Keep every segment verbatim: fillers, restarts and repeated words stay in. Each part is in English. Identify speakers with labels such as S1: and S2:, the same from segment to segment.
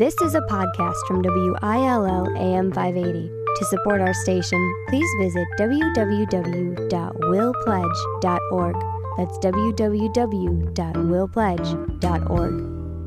S1: This is a podcast from W I L L A M five eighty. To support our station, please visit w w w dot will pledge dot org. That's w w w dot will pledge dot org.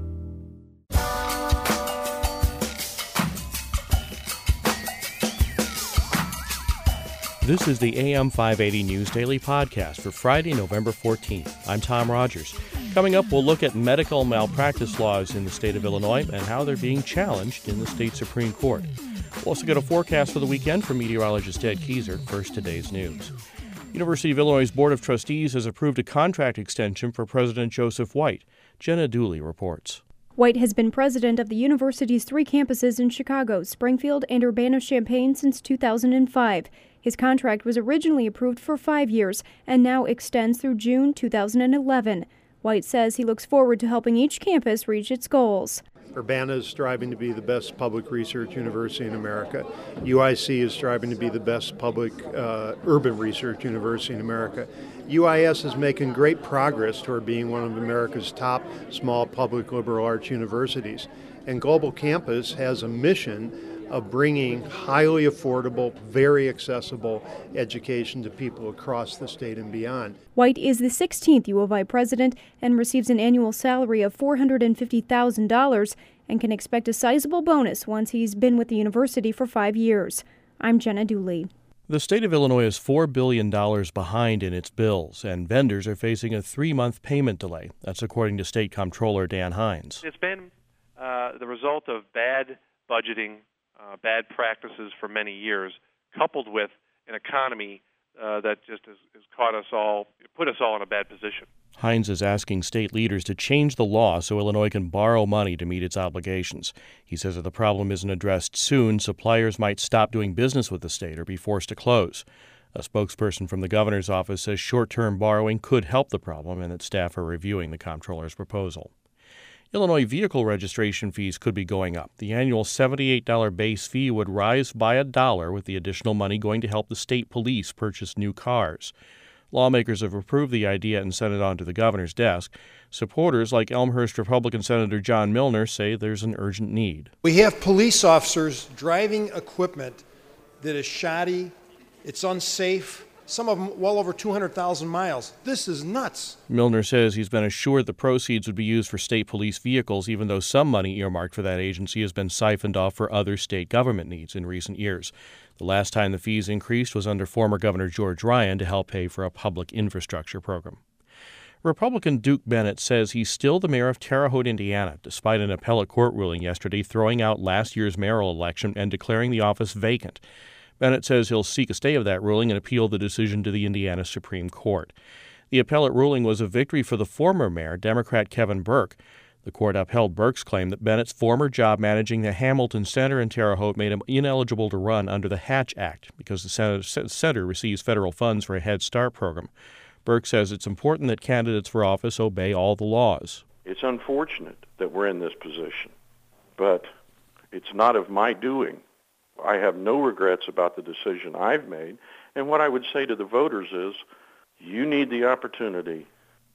S2: This is the A M five eighty News Daily Podcast for Friday, November fourteenth. I'm Tom Rogers. Coming up, we'll look at medical malpractice laws in the state of Illinois and how they're being challenged in the state Supreme Court. We'll also get a forecast for the weekend from meteorologist Ed Keyser. First, today's news. University of Illinois' Board of Trustees has approved a contract extension for President Joseph White. Jenna Dooley reports.
S3: White has been president of the university's three campuses in Chicago, Springfield, and Urbana-Champaign since two thousand five. His contract was originally approved for five years and now extends through June two thousand eleven. White says he looks forward to helping each campus reach its goals.
S4: Urbana is striving to be the best public research university in America. U I C is striving to be the best public uh, urban research university in America. U I S is making great progress toward being one of America's top small public liberal arts universities. And Global Campus has a mission of bringing highly affordable, very accessible education to people across the state and beyond.
S3: White is the sixteenth U of I president and receives an annual salary of four hundred fifty thousand dollars and can expect a sizable bonus once he's been with the university for five years. I'm Jenna Dooley.
S2: The state of Illinois is four billion dollars behind in its bills, and vendors are facing a three-month payment delay. That's according to State Comptroller Dan Hines.
S5: It's been uh, the result of bad budgeting, Uh, bad practices for many years, coupled with an economy uh, that just has, has caught us all, put us all in a bad position.
S2: Hines is asking state leaders to change the law so Illinois can borrow money to meet its obligations. He says if the problem isn't addressed soon, suppliers might stop doing business with the state or be forced to close. A spokesperson from the governor's office says short-term borrowing could help the problem and that staff are reviewing the comptroller's proposal. Illinois vehicle registration fees could be going up. The annual seventy-eight dollars base fee would rise by a dollar, with the additional money going to help the state police purchase new cars. Lawmakers have approved the idea and sent it on to the governor's desk. Supporters like Elmhurst Republican Senator John Milner say there's an urgent need.
S6: We have police officers driving equipment that is shoddy, it's unsafe, some of them well over two hundred thousand miles. This is nuts.
S2: Milner says he's been assured the proceeds would be used for state police vehicles, even though some money earmarked for that agency has been siphoned off for other state government needs in recent years. The last time the fees increased was under former Governor George Ryan to help pay for a public infrastructure program. Republican Duke Bennett says he's still the mayor of Terre Haute, Indiana, despite an appellate court ruling yesterday throwing out last year's mayoral election and declaring the office vacant. Bennett says he'll seek a stay of that ruling and appeal the decision to the Indiana Supreme Court. The appellate ruling was a victory for the former mayor, Democrat Kevin Burke. The court upheld Burke's claim that Bennett's former job managing the Hamilton Center in Terre Haute made him ineligible to run under the Hatch Act because the center receives federal funds for a Head Start program. Burke says it's important that candidates for office obey all the laws.
S7: It's unfortunate that we're in this position, but it's not of my doing. I have no regrets about the decision I've made, and what I would say to the voters is you need the opportunity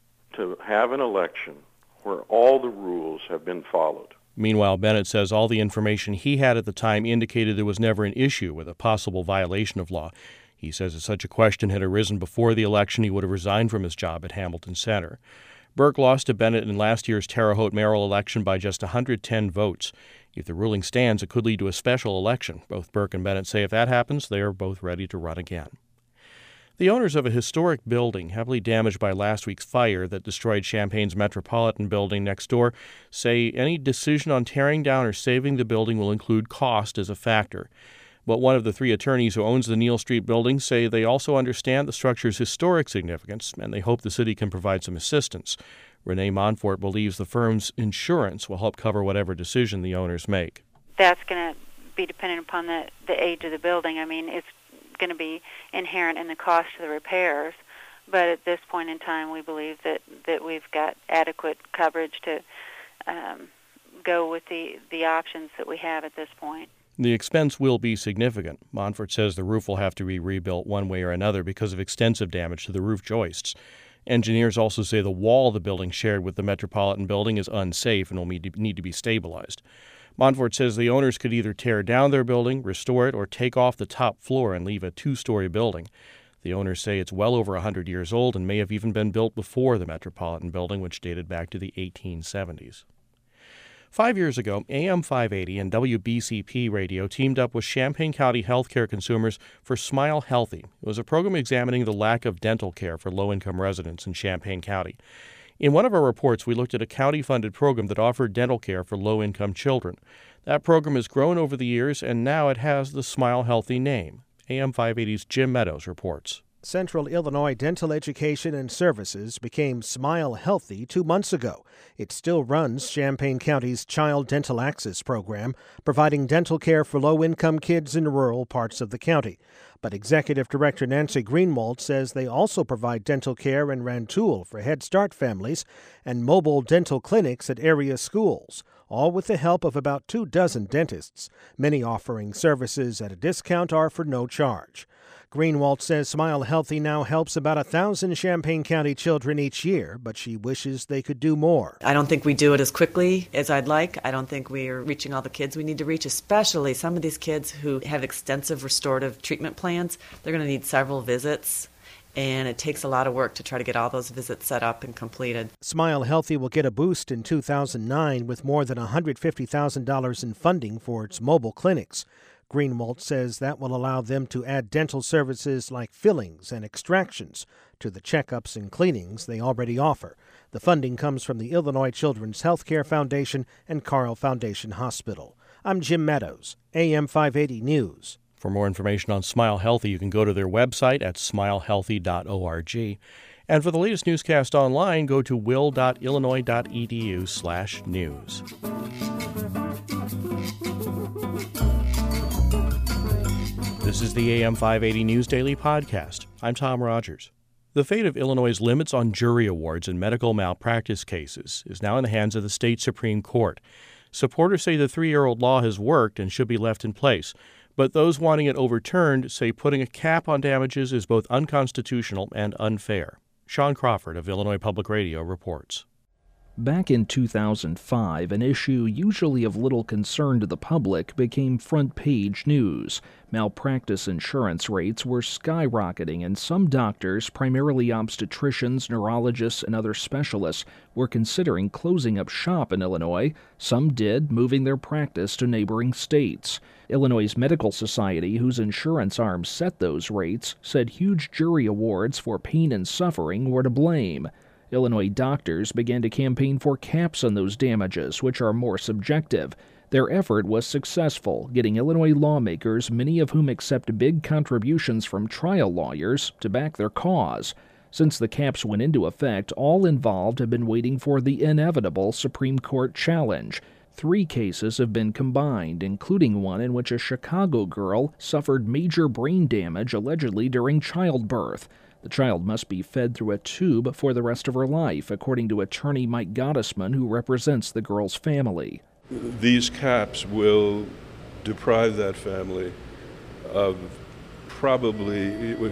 S7: to have an election where all the rules have been followed.
S2: Meanwhile, Bennett says all the information he had at the time indicated there was never an issue with a possible violation of law. He says if such a question had arisen before the election, he would have resigned from his job at Hamilton Center. Burke lost to Bennett in last year's Terre Haute mayoral election by just one hundred ten votes. If the ruling stands, it could lead to a special election. Both Burke and Bennett say if that happens, they are both ready to run again. The owners of a historic building heavily damaged by last week's fire that destroyed Champaign's Metropolitan building next door say any decision on tearing down or saving the building will include cost as a factor. But one of the three attorneys who owns the Neal Street building say they also understand the structure's historic significance and they hope the city can provide some assistance. Renee Monfort believes the firm's insurance will help cover whatever decision the owners make.
S8: That's going to be dependent upon the, the age of the building. I mean, it's going to be inherent in the cost of the repairs, but at this point in time, we believe that, that we've got adequate coverage to um, go with the, the options that we have at this point.
S2: The expense will be significant. Monfort says the roof will have to be rebuilt one way or another because of extensive damage to the roof joists. Engineers also say the wall the building shared with the Metropolitan building is unsafe and will need to be stabilized. Montfort says the owners could either tear down their building, restore it, or take off the top floor and leave a two-story building. The owners say it's well over one hundred years old and may have even been built before the Metropolitan Building, which dated back to the eighteen seventies. Five years ago, A M five eighty and W B C P Radio teamed up with Champaign County healthcare consumers for Smile Healthy. It was a program examining the lack of dental care for low-income residents in Champaign County. In one of our reports, we looked at a county-funded program that offered dental care for low-income children. That program has grown over the years, and now it has the Smile Healthy name. A M five eighty's Jim Meadows reports.
S9: Central Illinois Dental Education and Services became Smile Healthy two months ago. It still runs Champaign County's Child Dental Access program, providing dental care for low-income kids in rural parts of the county. But Executive Director Nancy Greenwald says they also provide dental care in Rantoul for Head Start families and mobile dental clinics at area schools, all with the help of about two dozen dentists. Many offering services at a discount or for no charge. Greenwald says Smile Healthy now helps about a thousand Champaign County children each year, but she wishes they could do more.
S10: I don't think we do it as quickly as I'd like. I don't think we are reaching all the kids we need to reach, especially some of these kids who have extensive restorative treatment plans. They're going to need several visits, and it takes a lot of work to try to get all those visits set up and completed.
S9: Smile Healthy will get a boost in two thousand nine with more than one hundred fifty thousand dollars in funding for its mobile clinics. Greenwald says that will allow them to add dental services like fillings and extractions to the checkups and cleanings they already offer. The funding comes from the Illinois Children's Healthcare Foundation and Carle Foundation Hospital. I'm Jim Meadows, A M five eighty News.
S2: For more information on Smile Healthy, you can go to their website at smile healthy dot org. And for the latest newscast online, go to will dot illinois dot e d u slash news. This is the A M five eighty News Daily Podcast. I'm Tom Rogers. The fate of Illinois' limits on jury awards in medical malpractice cases is now in the hands of the state Supreme Court. Supporters say the three-year-old law has worked and should be left in place, but those wanting it overturned say putting a cap on damages is both unconstitutional and unfair. Sean Crawford of Illinois Public Radio reports.
S11: Back in two thousand five, an issue usually of little concern to the public became front-page news. Malpractice insurance rates were skyrocketing, and some doctors, primarily obstetricians, neurologists, and other specialists, were considering closing up shop in Illinois. Some did, moving their practice to neighboring states. Illinois Medical Society, whose insurance arm set those rates, said huge jury awards for pain and suffering were to blame. Illinois doctors began to campaign for caps on those damages, which are more subjective. Their effort was successful, getting Illinois lawmakers, many of whom accept big contributions from trial lawyers, to back their cause. Since the caps went into effect, all involved have been waiting for the inevitable Supreme Court challenge. Three cases have been combined, including one in which a Chicago girl suffered major brain damage allegedly during childbirth. The child must be fed through a tube for the rest of her life, according to attorney Mike Gottesman, who represents the girl's family.
S12: These caps will deprive that family of probably,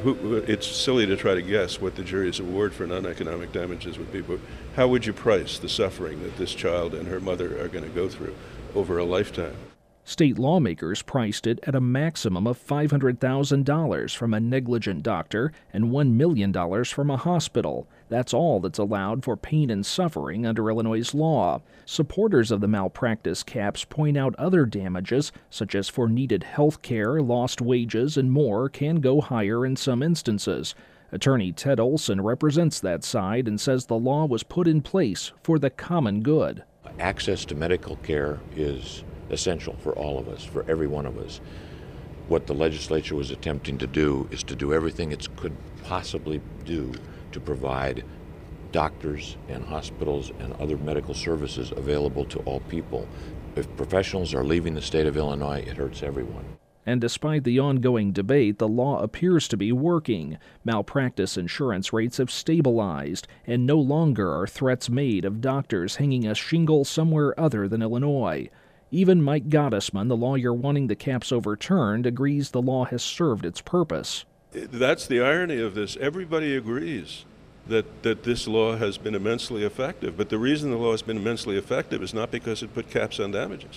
S12: it's silly to try to guess what the jury's award for non-economic damages would be, but how would you price the suffering that this child and her mother are going to go through over a lifetime?
S11: State lawmakers priced it at a maximum of five hundred thousand dollars from a negligent doctor and one million dollars from a hospital. That's all that's allowed for pain and suffering under Illinois' law. Supporters of the malpractice caps point out other damages, such as for needed health care, lost wages, and more, can go higher in some instances. Attorney Ted Olson represents that side and says the law was put in place for the common good.
S13: Access to medical care is essential for all of us, for every one of us. What the legislature was attempting to do is to do everything it could possibly do to provide doctors and hospitals and other medical services available to all people. If professionals are leaving the state of Illinois, it hurts everyone.
S11: And despite the ongoing debate, the law appears to be working. Malpractice insurance rates have stabilized, and no longer are threats made of doctors hanging a shingle somewhere other than Illinois. Even Mike Gottesman, the lawyer wanting the caps overturned, agrees the law has served its purpose.
S12: That's the irony of this. Everybody agrees that, that this law has been immensely effective, but the reason the law has been immensely effective is not because it put caps on damages.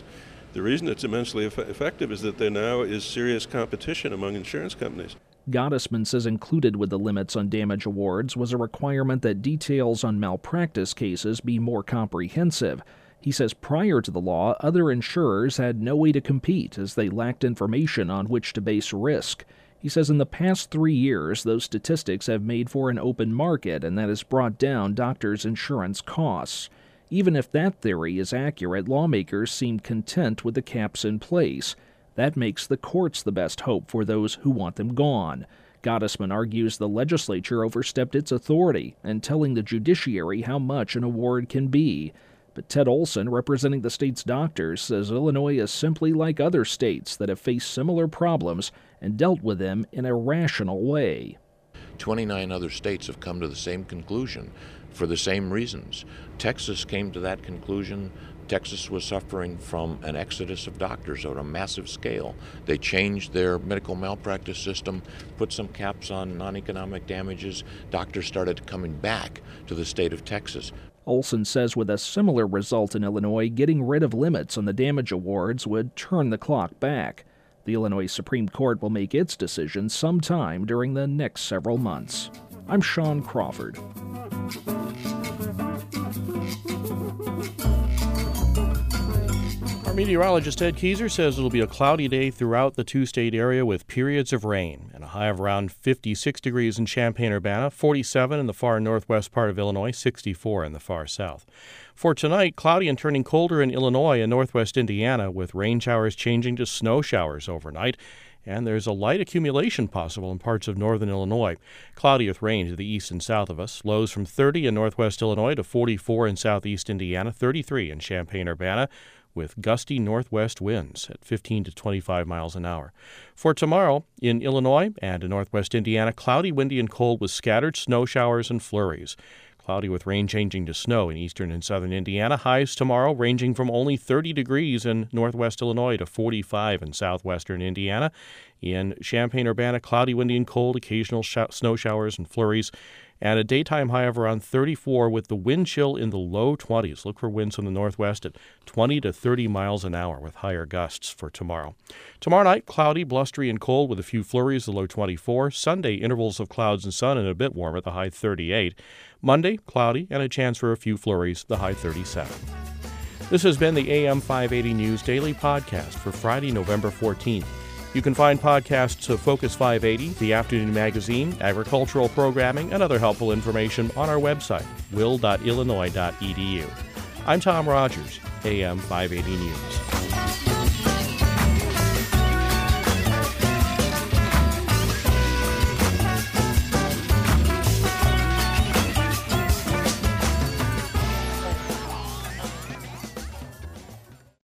S12: The reason it's immensely eff- effective is that there now is serious competition among insurance companies.
S11: Gottesman says included with the limits on damage awards was a requirement that details on malpractice cases be more comprehensive. He says prior to the law, other insurers had no way to compete as they lacked information on which to base risk. He says in the past three years, those statistics have made for an open market, and that has brought down doctors' insurance costs. Even if that theory is accurate, lawmakers seem content with the caps in place. That makes the courts the best hope for those who want them gone. Gottesman argues the legislature overstepped its authority in telling the judiciary how much an award can be. But Ted Olson, representing the state's doctors, says Illinois is simply like other states that have faced similar problems and dealt with them in a rational way.
S13: twenty-nine other states have come to the same conclusion for the same reasons. Texas came to that conclusion. Texas was suffering from an exodus of doctors on a massive scale. They changed their medical malpractice system, put some caps on non-economic damages. Doctors started coming back to the state of Texas.
S11: Olson says with a similar result in Illinois, getting rid of limits on the damage awards would turn the clock back. The Illinois Supreme Court will make its decision sometime during the next several months. I'm Sean Crawford.
S2: Our meteorologist Ed Keyser says it'll be a cloudy day throughout the two-state area with periods of rain and a high of around fifty-six degrees in Champaign-Urbana, forty-seven in the far northwest part of Illinois, sixty-four in the far south. For tonight, cloudy and turning colder in Illinois and northwest Indiana with rain showers changing to snow showers overnight. And there's a light accumulation possible in parts of northern Illinois. Cloudy with rain to the east and south of us. Lows from thirty in northwest Illinois to forty-four in southeast Indiana, thirty-three in Champaign-Urbana, with gusty northwest winds at fifteen to twenty-five miles an hour. For tomorrow, in Illinois and in northwest Indiana, cloudy, windy, and cold with scattered snow showers and flurries. Cloudy with rain changing to snow in eastern and southern Indiana. Highs tomorrow ranging from only thirty degrees in northwest Illinois to forty-five in southwestern Indiana. In Champaign-Urbana, cloudy, windy, and cold, occasional sh- snow showers and flurries. And a daytime high of around thirty-four with the wind chill in the low twenties. Look for winds from the northwest at twenty to thirty miles an hour with higher gusts for tomorrow. Tomorrow night, cloudy, blustery, and cold with a few flurries, the low twenty-four. Sunday, intervals of clouds and sun and a bit warmer, the high thirty-eight. Monday, cloudy and a chance for a few flurries, the high thirty-seven. This has been the A M five eighty News Daily Podcast for Friday, November fourteenth. You can find podcasts of Focus five eighty, the Afternoon Magazine, agricultural programming, and other helpful information on our website, will dot illinois dot e d u. I'm Tom Rogers, A M five eighty News.